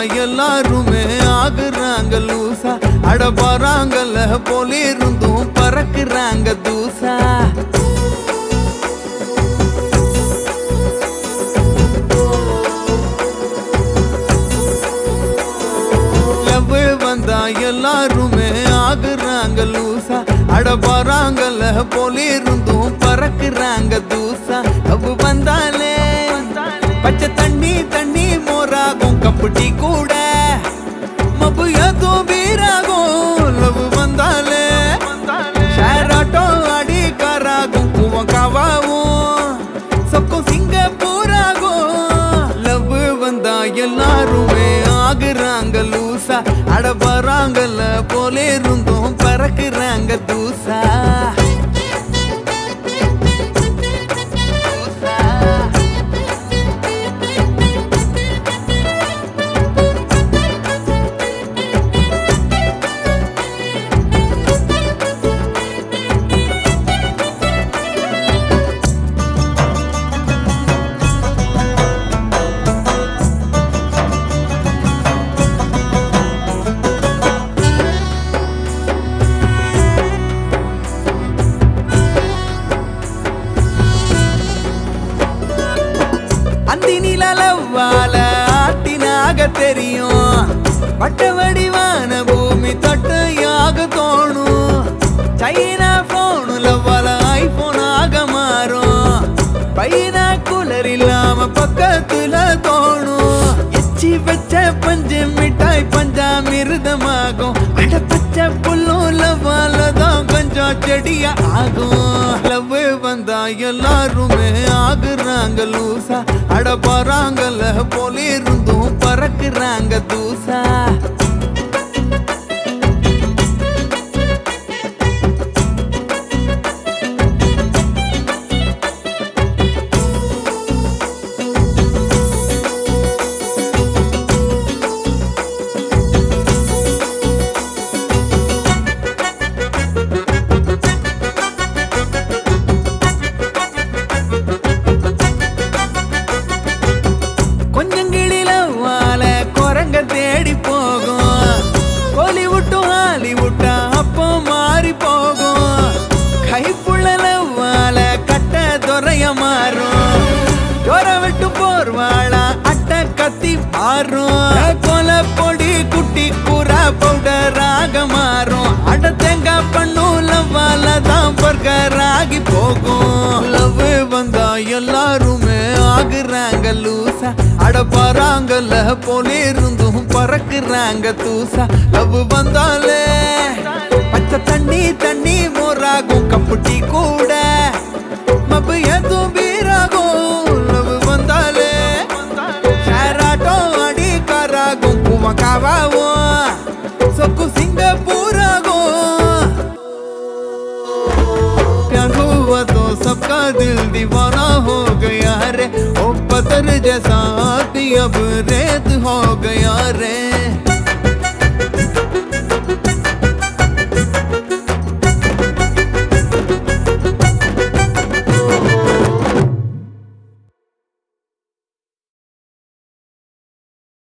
எல்லாருமே ஆகுறாங்க லூசா அட போறாங்கல்ல போல இருந்தும் பறக்குறாங்க தூசா லவ் வந்தா எல்லாருமே ஆகுறாங்க லூசா அட போறாங்கல்ல போல இருந்தும் பறக்குறாங்க தூசா லவ் வந்தாலே பச்சை தண்ணி தண்ணி மோராகும் கப்புட்டி கூட மப்பு ஏதோ வீராகும் லவ் வந்தாலே ஷேர் ஆட்டோ அடி காராகும் கூவம் காவாவும் சப்கும் சிங்கப்பூராகும் லவ் வந்தா எல்லாருமே ஆகுறாங்க லூசா அட வராங்கல்ல போல இருந்தும் பறக்குறாங்க தூசா லவ்வால ஆட்டினாக தெரியும் வட்ட வடிவான பூமி தொட்டையாக தோணும் சைனா போனு லவ்வால ஐபோன் ஆக மாறும் பையனா கூலர் இல்லாம பக்கத்துல தோணும் எச்சி வச்ச பஞ்சு மிட்டாய் பஞ்சாமிருதமாகும் அட பச்சை புல்லும் லவ்வால தான் கொஞ்சம் செடியா ஆகும் லவ் வந்தா எல்லாருமே ஆகுறாங்க லூசா அட போறாங்கல்ல போல இருந்தும் பறக்குறாங்க தூசா தேடி போகும் கோலிவுட்டும் ஹாலிவுட்டா அப்போ மாறி போகும் கைப்புள்ளவால கட்ட துறைய மாறும் துறை விட்டு போர்வாளா அட்ட கத்தி மாறும் கொலை பொடி குட்டி கூறா பவுடராக மாறும் அட தேங்காய் பண்ணும் லவ்வால தான் பர்கராகி போகும் லவ் வந்தா எல்லாருமே ஆகுறாங்க லூசா அட போறாங்கல்ல போல இருந்தும் பறக்குறாங்க தூசா லவ் வந்தாலே பச்சை தண்ணி தண்ணி மோராகும் கப்புட்டி கூட மப்பு ஏதோ வீராகும் லவ் வந்தாலே ஷேர் ஆட்டோ அடி காராகும் கூவம் காவாவும் சொக்கு சிங்கப்பூராகும் प्यार हुआ तो सबका दिल दीवाना हो गया रे ओ पत्थर जैसा आती अब रेत हो गया रे